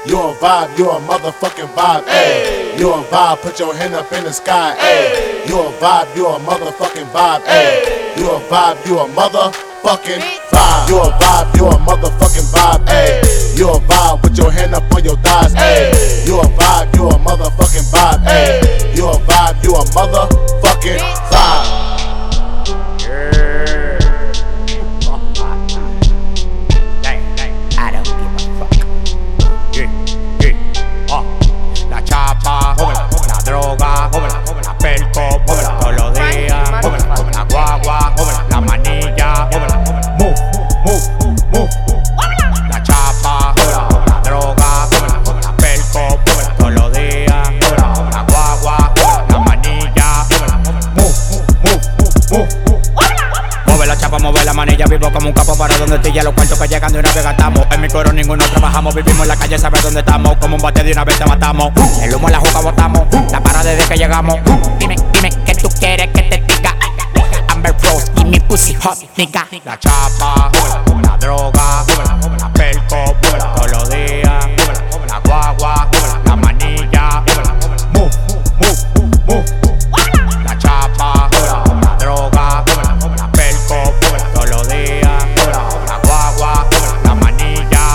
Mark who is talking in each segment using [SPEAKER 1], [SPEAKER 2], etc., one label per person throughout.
[SPEAKER 1] You a vibe, you a motherfucking vibe, ayy. You a vibe, put your hand up in the sky, ayy. You a vibe, you a motherfucking vibe, ayy. You a vibe, you a motherfucking vibe. You a vibe, you a motherfucking vibe, ayy. You a vibe, put your hand up on your thighs, ayy. You a vibe, you a motherfucking vibe, ayy. You a vibe, you a motherfucking vibe.
[SPEAKER 2] Mover la manilla, vivo como un capo para donde estoy. Ya los cuentos que llegan de una vez gastamos. En mi coro ninguno trabajamos. Vivimos en la calle, sabes dónde estamos. Como un bate de una vez te matamos. El humo en la juca botamos. La para desde que llegamos. Dime, ¿qué tú quieres que te diga? Amber Rose, give me pussy hot, nigga. La chapa, la droga, la perco, todos los días. La guagua, la manilla. Move. La chapa, la droga, la perco, todos los días. La guagua, la manilla.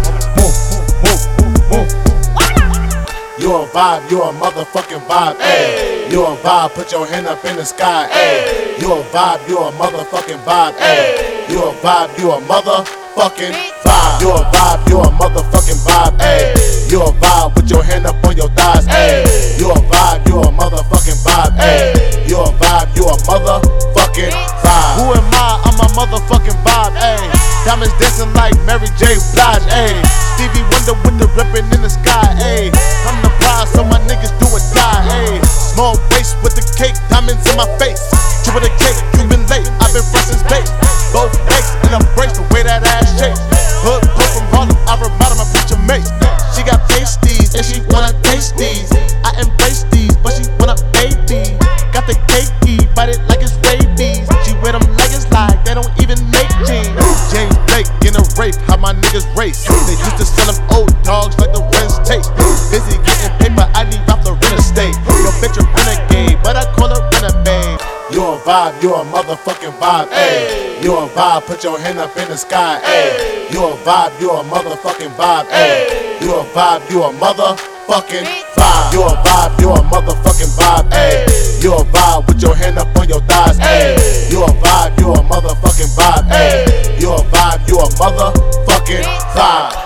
[SPEAKER 2] Move.
[SPEAKER 1] You a vibe, you a motherfucking vibe, ayy. You a vibe, put your hand up in the sky, ayy. You a vibe, you a motherfucking vibe, ayy. You a vibe, you a motherfucking vibe. You a vibe, you a motherfucking vibe, ayy. You a vibe, put your hand up on your thighs, ayy. You a vibe, you a motherfucking vibe, ayy. You a vibe, you a motherfucking vibe. Who am I? I'm a motherfucking vibe, ayy. Diamonds dancing like Mary J. Blige, ayy. Stevie Wonder with the ribbon in the sky, ayy. I'm the prize, so my niggas do or die, ayy. Small waist with the cake, diamonds in my face. Triple the cake, you been late, I've been fresh since base. Both legs in a brace, the way that ass shakes. Hood pull from Harlem, I remind my picture mate. She got pasties, and she wanna taste these. I embrace these, but she wanna baby. Got the cakey, bite it like it's rabies. She wear them leggings like they don't even make jeans. James Blake in a rape, how my niggas race. They used to sell them old dogs like the rents take. Busy getting paper, I need off the real estate. Yo bitch a renegade, but I call her renegade. You a vibe, you a motherfucking vibe, ayy. You a vibe, put your hand up in the sky, ayy. You a vibe, you a motherfucking vibe, ayy. You a vibe, you a motherfucking vibe. You a vibe, you a motherfucking vibe, ayy. You a vibe, put your hand up on your thighs, ayy. You a vibe, you a motherfucking vibe, ayy. You a vibe, you a motherfucking vibe.